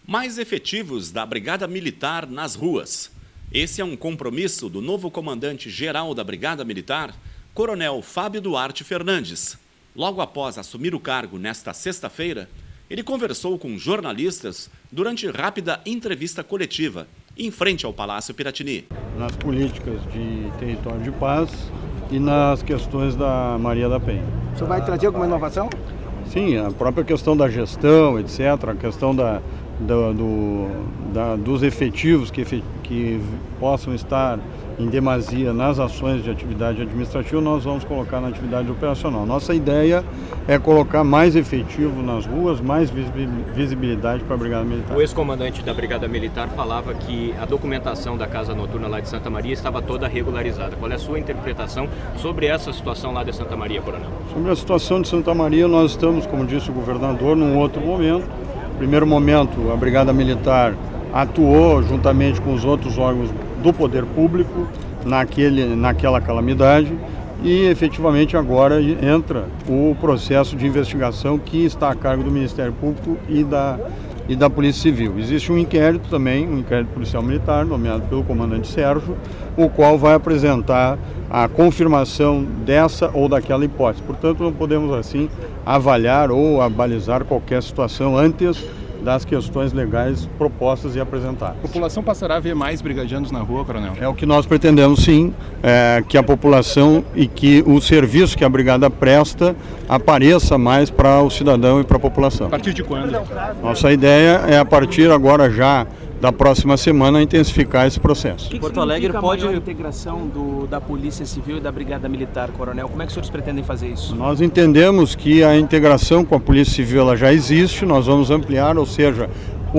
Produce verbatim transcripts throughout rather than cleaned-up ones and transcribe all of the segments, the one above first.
Mais efetivos da Brigada Militar nas ruas. Esse é um compromisso do novo comandante-geral da Brigada Militar, Coronel Fábio Duarte Fernandes. Logo após assumir o cargo nesta sexta-feira, ele conversou com jornalistas durante rápida entrevista coletiva, em frente ao Palácio Piratini. Nas políticas de território de paz e nas questões da Maria da Penha. O senhor vai trazer alguma inovação? Sim, a própria questão da gestão, etcétera, a questão da, da, do, da, dos efetivos que, que possam estar em demasia nas ações de atividade administrativa, nós vamos colocar na atividade operacional. Nossa ideia é colocar mais efetivo nas ruas, mais visibilidade para a Brigada Militar. O ex-comandante da Brigada Militar falava que a documentação da Casa Noturna lá de Santa Maria estava toda regularizada. Qual é a sua interpretação sobre essa situação lá de Santa Maria, Coronel? Sobre a situação de Santa Maria, nós estamos, como disse o governador, num outro momento. No primeiro momento, a Brigada Militar atuou juntamente com os outros órgãos do poder público naquele, naquela calamidade e efetivamente agora entra o processo de investigação que está a cargo do Ministério Público e da, e da Polícia Civil. Existe um inquérito também, um inquérito policial militar, nomeado pelo comandante Sérgio, o qual vai apresentar a confirmação dessa ou daquela hipótese. Portanto, não podemos assim avaliar ou abalizar qualquer situação antes das questões legais propostas e apresentadas. A população passará a ver mais brigadianos na rua, Coronel? É o que nós pretendemos, sim, é, que a população e que o serviço que a Brigada presta apareça mais para o cidadão e para a população. A partir de quando? Nossa ideia é, a partir agora já da próxima semana, intensificar esse processo. O que Porto Alegre pode a integração do, da Polícia Civil e da Brigada Militar, Coronel? Como é que os senhores pretendem fazer isso? Nós entendemos que a integração com a Polícia Civil ela já existe, nós vamos ampliar, ou seja,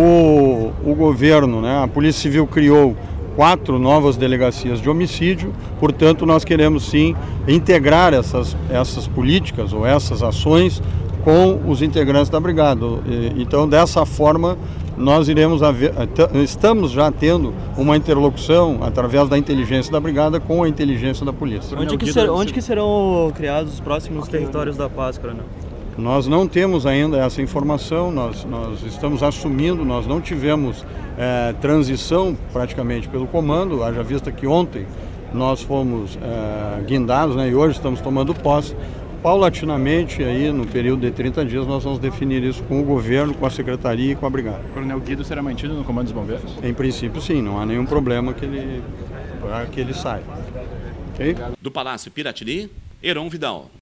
o, o governo, né, a Polícia Civil criou quatro novas delegacias de homicídio, portanto nós queremos sim integrar essas, essas políticas ou essas ações com os integrantes da Brigada. Então, dessa forma, nós iremos haver, estamos já tendo uma interlocução através da inteligência da Brigada com a inteligência da polícia. Onde que, ser, onde que serão criados os próximos territórios da paz, Coronel? Nós não temos ainda essa informação, nós, nós estamos assumindo, nós não tivemos é, transição praticamente pelo comando, haja vista que ontem nós fomos é, guindados, né, e hoje estamos tomando posse. Paulatinamente, aí, no período de trinta dias, nós vamos definir isso com o governo, com a secretaria e com a Brigada. O Coronel Guido será mantido no comando dos bombeiros? Em princípio, sim, não há nenhum problema que ele, para que ele saia. Okay? Do Palácio Piratini, Heron Vidal.